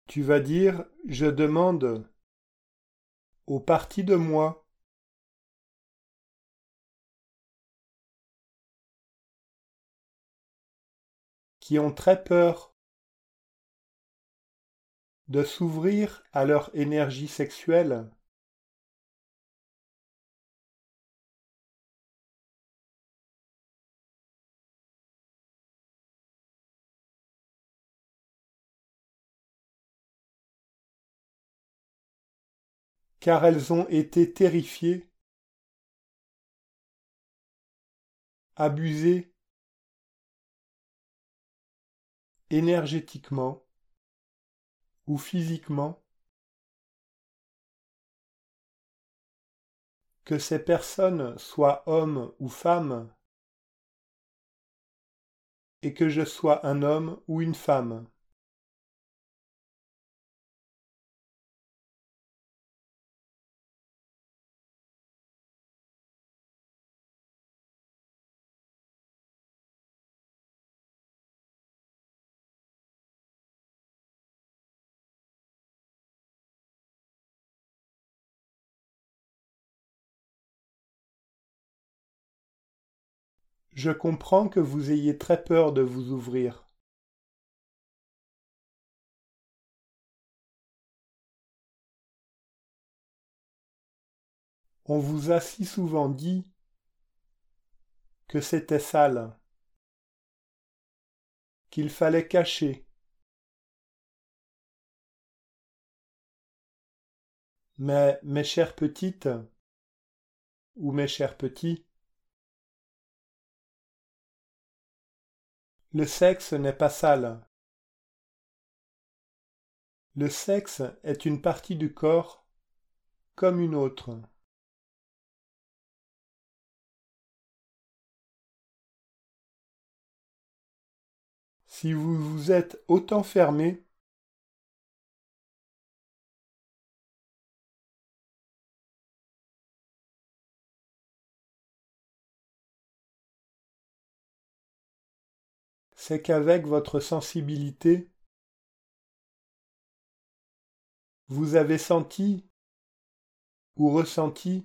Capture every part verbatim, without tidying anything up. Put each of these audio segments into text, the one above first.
Tu vas dire je demande aux parties de moi qui ont très peur de s'ouvrir à leur énergie sexuelle car elles ont été terrifiées, abusées énergétiquement ou physiquement, que ces personnes soient hommes ou femmes et que je sois un homme ou une femme. Je comprends que vous ayez très peur de vous ouvrir. On vous a si souvent dit que c'était sale, qu'il fallait cacher. Mais mes chères petites ou mes chers petits, le sexe n'est pas sale. Le sexe est une partie du corps comme une autre. Si vous vous êtes autant fermé, c'est qu'avec votre sensibilité, vous avez senti ou ressenti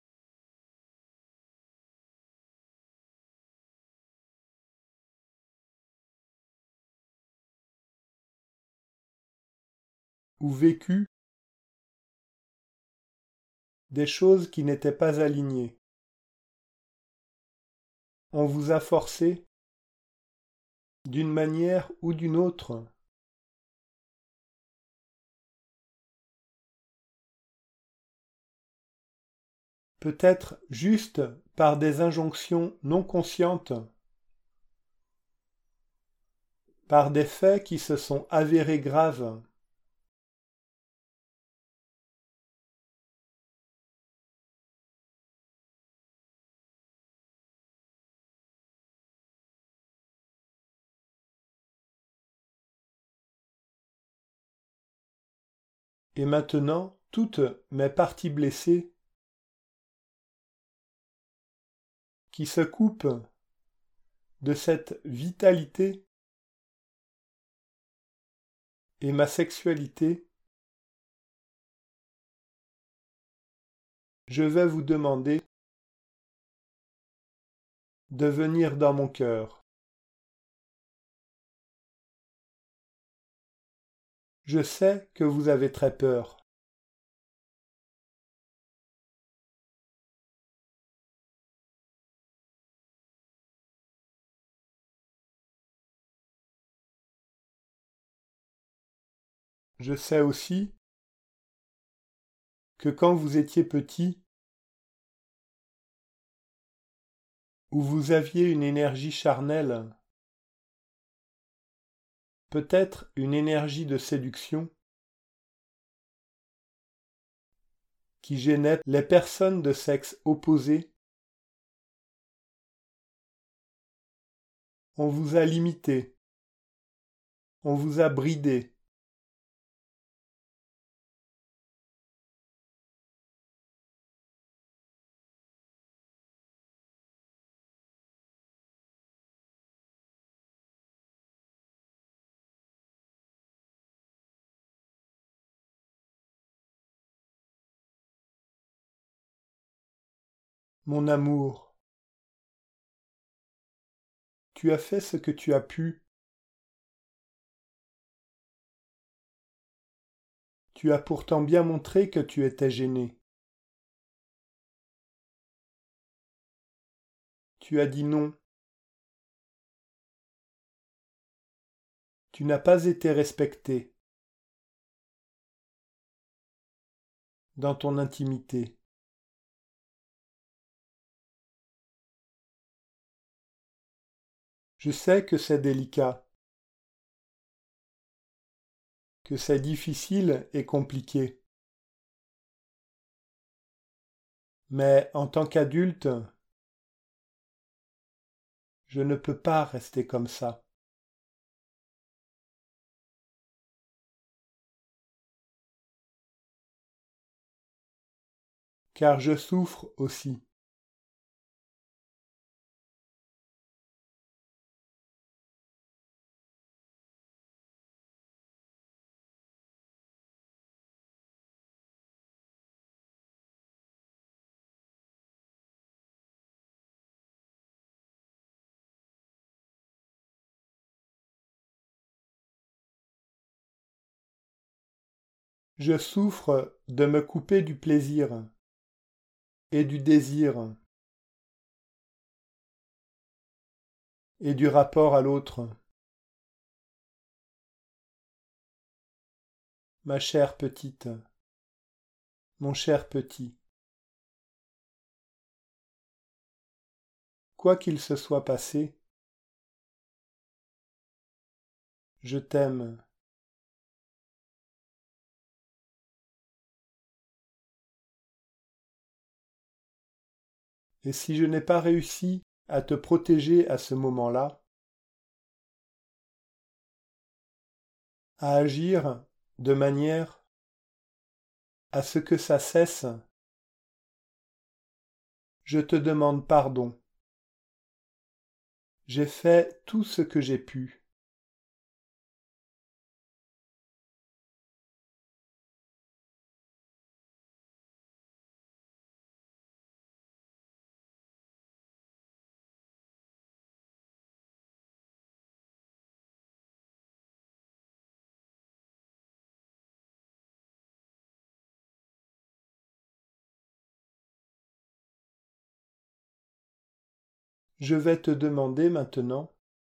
ou vécu des choses qui n'étaient pas alignées. On vous a forcé, d'une manière ou d'une autre, peut-être juste par des injonctions non conscientes, par des faits qui se sont avérés graves. Et maintenant, toutes mes parties blessées qui se coupent de cette vitalité et ma sexualité, je vais vous demander de venir dans mon cœur. Je sais que vous avez très peur. Je sais aussi que quand vous étiez petit, où vous aviez une énergie charnelle, peut-être une énergie de séduction, qui gênait les personnes de sexe opposé, on vous a limité, on vous a bridé. Mon amour, tu as fait ce que tu as pu. Tu as pourtant bien montré que tu étais gêné. Tu as dit non. Tu n'as pas été respecté dans ton intimité. Je sais que c'est délicat, que c'est difficile et compliqué. Mais en tant qu'adulte, je ne peux pas rester comme ça. Car je souffre aussi. Je souffre de me couper du plaisir et du désir et du rapport à l'autre. Ma chère petite, mon cher petit, quoi qu'il se soit passé, je t'aime. Et si je n'ai pas réussi à te protéger à ce moment-là, à agir de manière à ce que ça cesse, je te demande pardon. J'ai fait tout ce que j'ai pu. Je vais te demander maintenant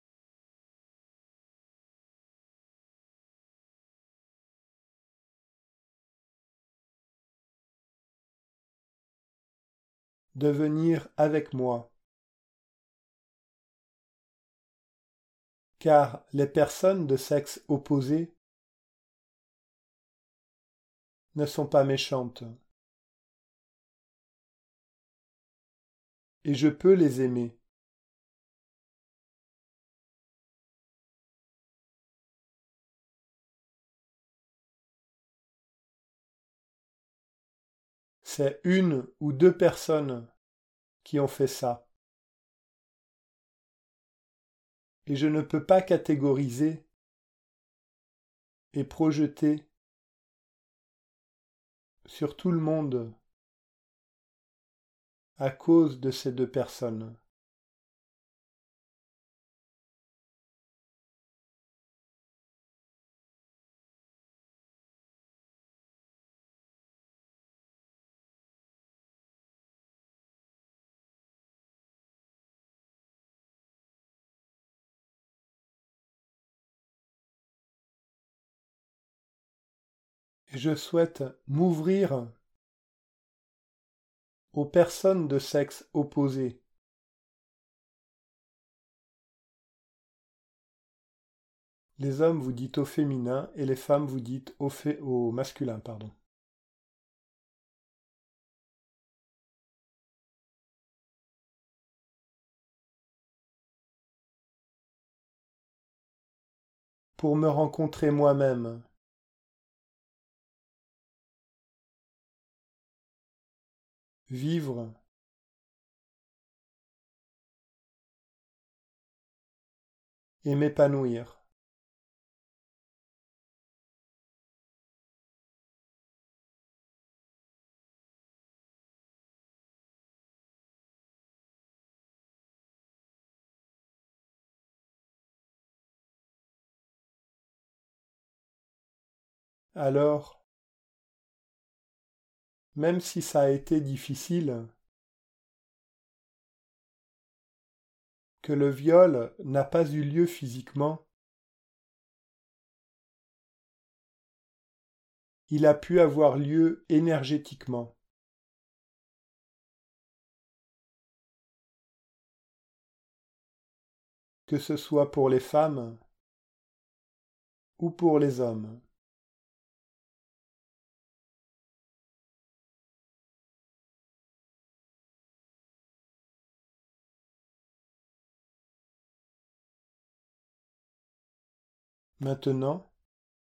de venir avec moi, car les personnes de sexe opposé ne sont pas méchantes, et je peux les aimer. C'est une ou deux personnes qui ont fait ça, et je ne peux pas catégoriser et projeter sur tout le monde à cause de ces deux personnes. Et je souhaite m'ouvrir aux personnes de sexe opposé. Les hommes vous dites au féminin et les femmes vous dites au, fé- au masculin, pardon. Pour me rencontrer moi-même, vivre et m'épanouir. Alors, même si ça a été difficile, que le viol n'a pas eu lieu physiquement, il a pu avoir lieu énergétiquement. Que ce soit pour les femmes ou pour les hommes. Maintenant,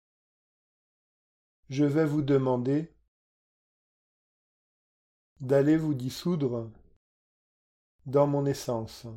je vais vous demander d'aller vous dissoudre dans mon essence.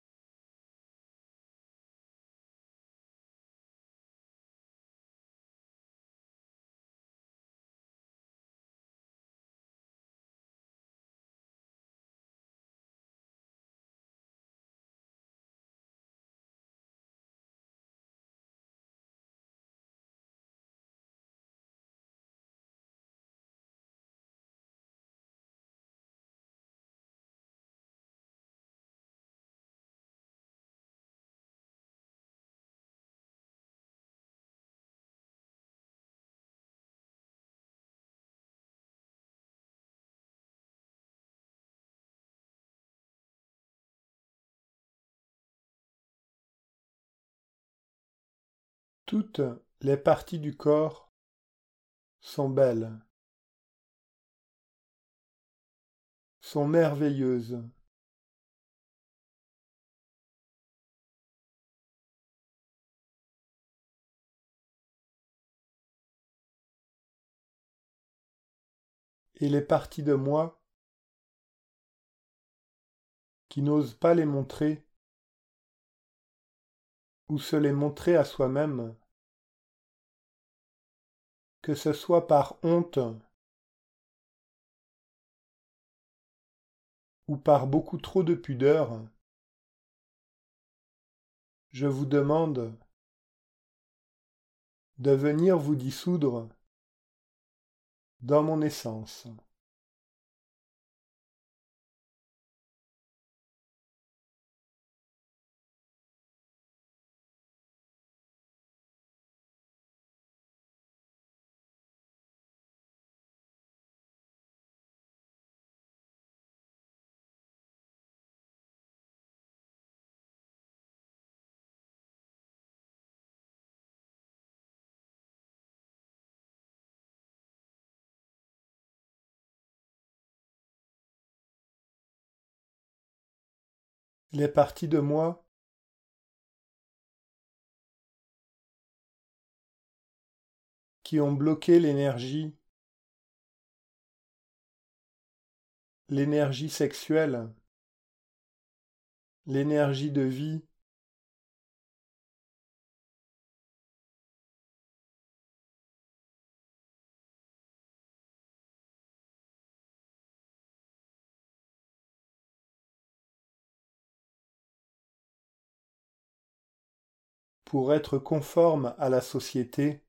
Toutes les parties du corps sont belles, sont merveilleuses. Et les parties de moi qui n'osent pas les montrer ou se les montrer à soi-même, que ce soit par honte ou par beaucoup trop de pudeur, je vous demande de venir vous dissoudre dans mon essence. Les parties de moi qui ont bloqué l'énergie, l'énergie sexuelle, l'énergie de vie, pour être conforme à la société,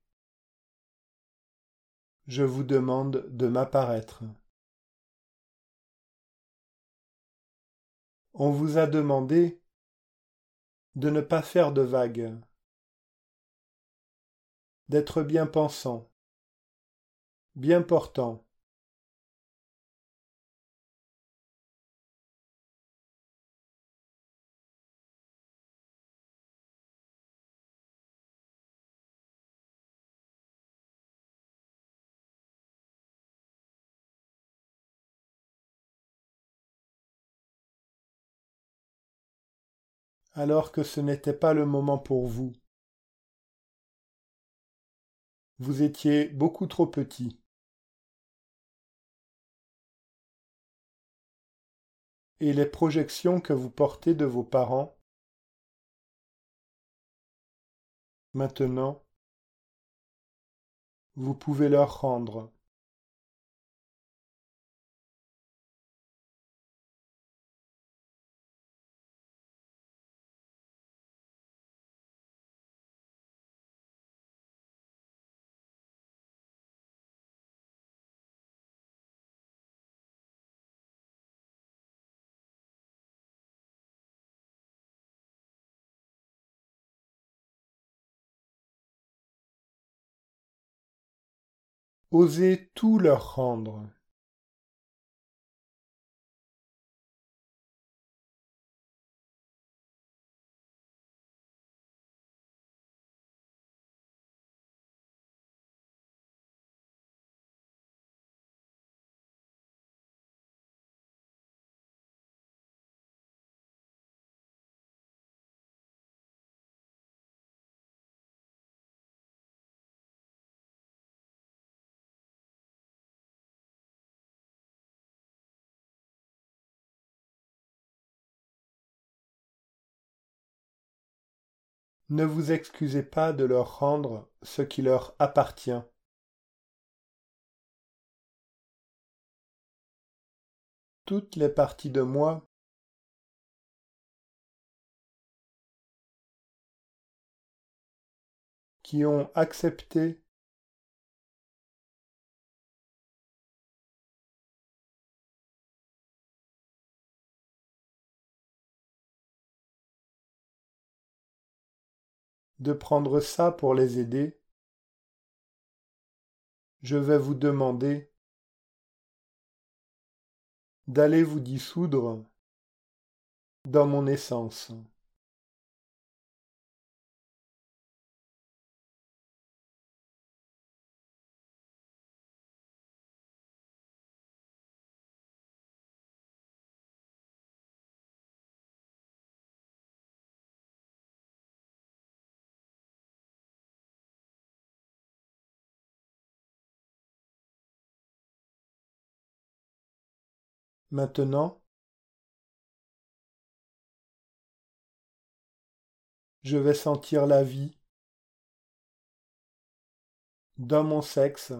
je vous demande de m'apparaître. On vous a demandé de ne pas faire de vagues, d'être bien pensant, bien portant. Alors que ce n'était pas le moment pour vous. Vous étiez beaucoup trop petit. Et les projections que vous portez de vos parents, maintenant, vous pouvez leur rendre. Osez tout leur rendre. Ne vous excusez pas de leur rendre ce qui leur appartient. Toutes les parties de moi qui ont accepté de prendre ça pour les aider, je vais vous demander d'aller vous dissoudre dans mon essence. Maintenant, je vais sentir la vie dans mon sexe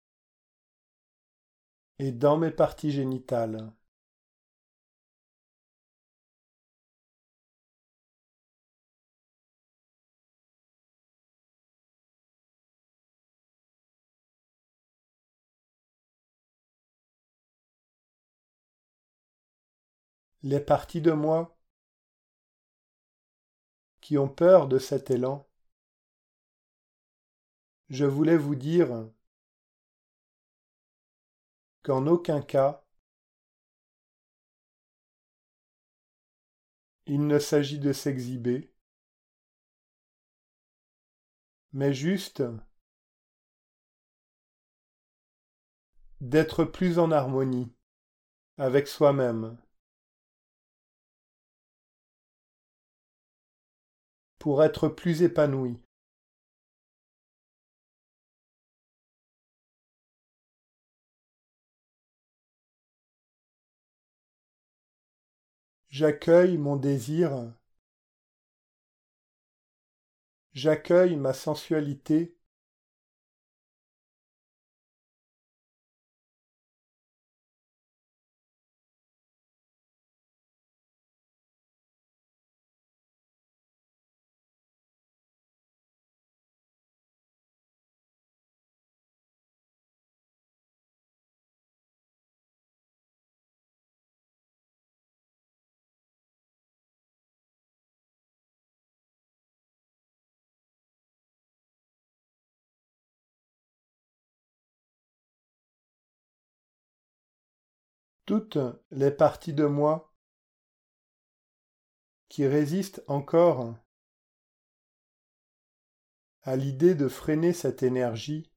et dans mes parties génitales. Les parties de moi qui ont peur de cet élan, je voulais vous dire qu'en aucun cas il ne s'agit de s'exhiber, mais juste d'être plus en harmonie avec soi-même, pour être plus épanoui. J'accueille mon désir, j'accueille ma sensualité, toutes les parties de moi qui résistent encore à l'idée de freiner cette énergie,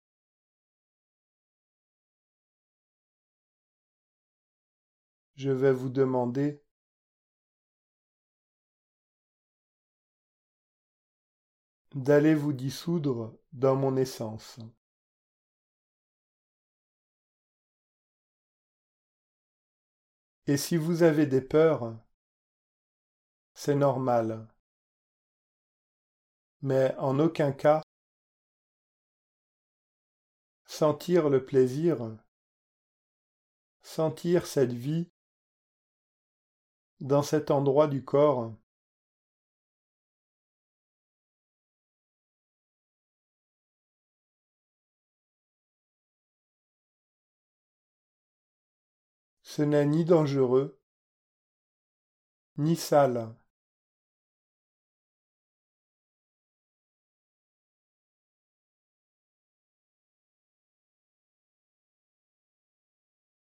je vais vous demander d'aller vous dissoudre dans mon essence. Et si vous avez des peurs, c'est normal, mais en aucun cas sentir le plaisir, sentir cette vie dans cet endroit du corps, ce n'est ni dangereux, ni sale.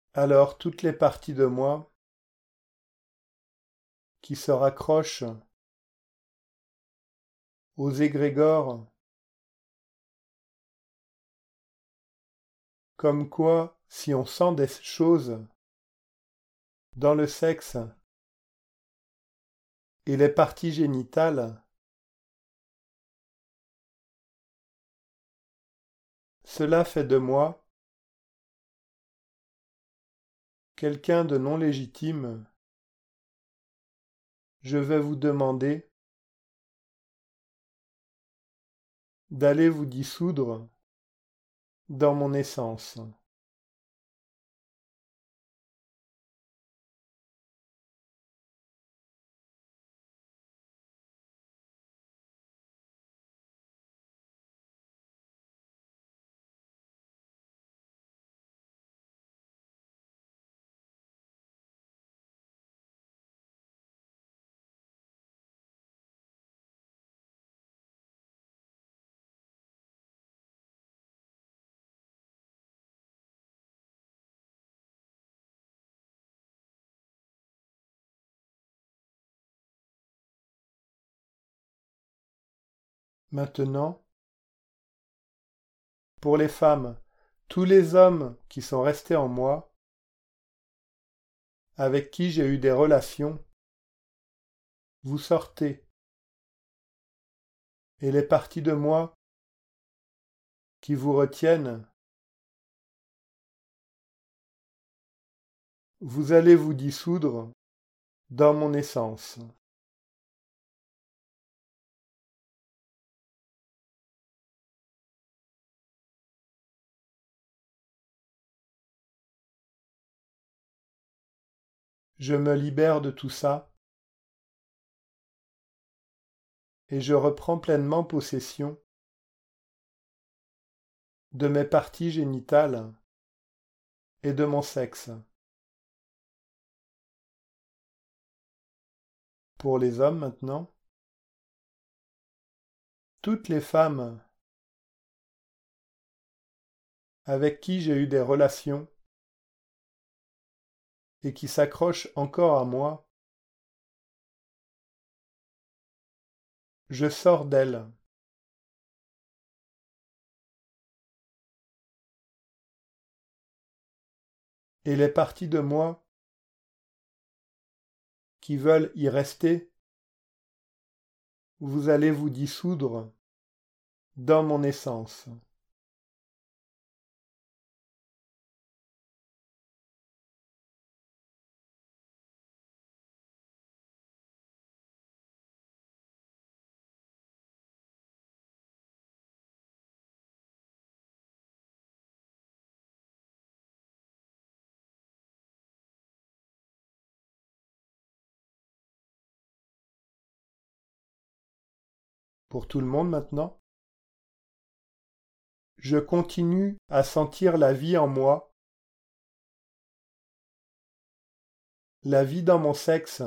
alors toutes les parties de moi qui se raccrochent aux égrégores, comme quoi si on sent des choses dans le sexe et les parties génitales, cela fait de moi quelqu'un de non légitime. Je vais vous demander d'aller vous dissoudre dans mon essence. Maintenant, pour les femmes, tous les hommes qui sont restés en moi, avec qui j'ai eu des relations, vous sortez, et les parties de moi qui vous retiennent, vous allez vous dissoudre dans mon essence. Je me libère de tout ça et je reprends pleinement possession de mes parties génitales et de mon sexe. Pour les hommes maintenant, toutes les femmes avec qui j'ai eu des relations et qui s'accrochent encore à moi, je sors d'elles. Et les parties de moi qui veulent y rester, vous allez vous dissoudre dans mon essence. Pour tout le monde maintenant, je continue à sentir la vie en moi, la vie dans mon sexe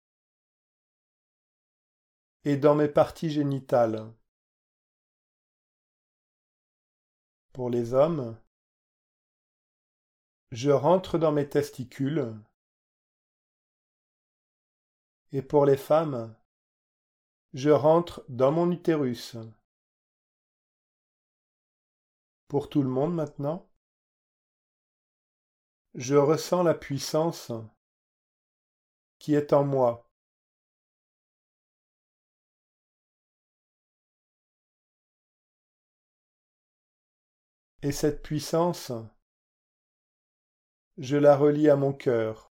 et dans mes parties génitales. Pour les hommes, je rentre dans mes testicules et pour les femmes, je rentre dans mon utérus. Pour tout le monde maintenant, je ressens la puissance qui est en moi. Et cette puissance, je la relie à mon cœur.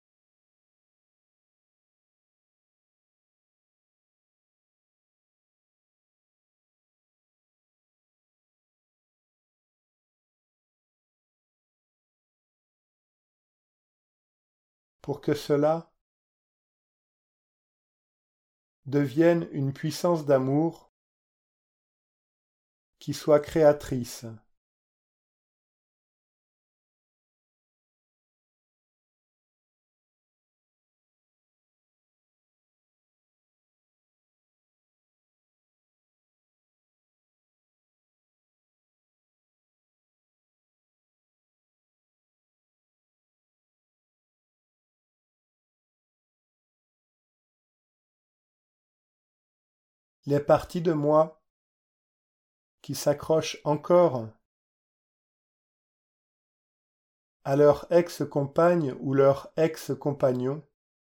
Pour que cela devienne une puissance d'amour qui soit créatrice. les parties de moi qui s'accrochent encore à leur ex-compagne ou leur ex-compagnon,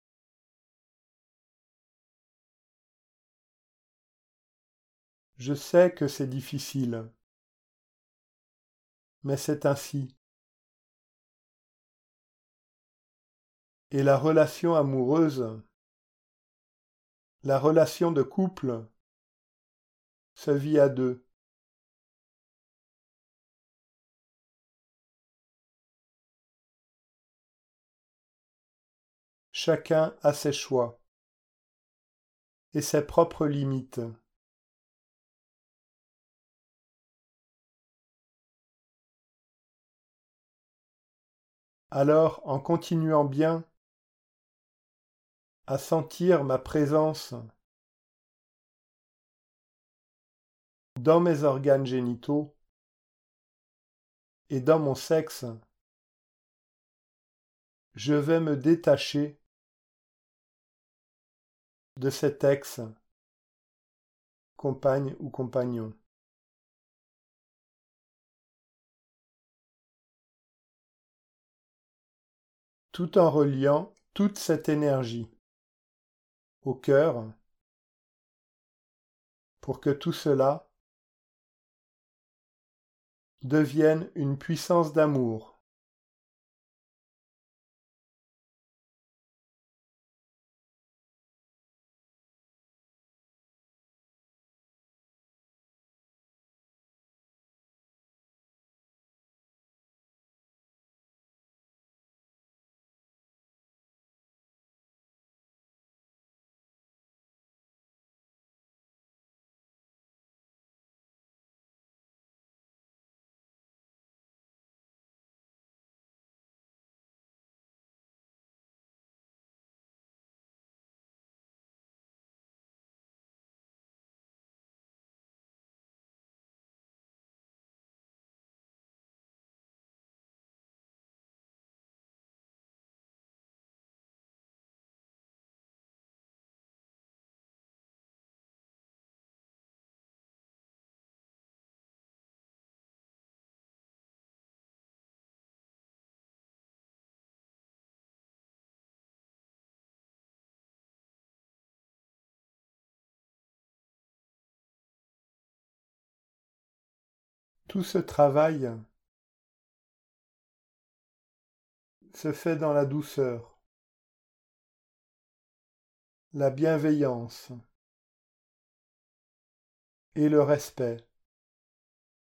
je sais que c'est difficile, mais c'est ainsi. Et la relation amoureuse, la relation de couple, se vit à deux. Chacun a ses choix et ses propres limites. Alors, en continuant bien à sentir ma présence dans mes organes génitaux et dans mon sexe, je vais me détacher de cet ex, compagne ou compagnon. Tout en reliant toute cette énergie au cœur pour que tout cela devienne une puissance d'amour. Tout ce travail se fait dans la douceur, la bienveillance et le respect.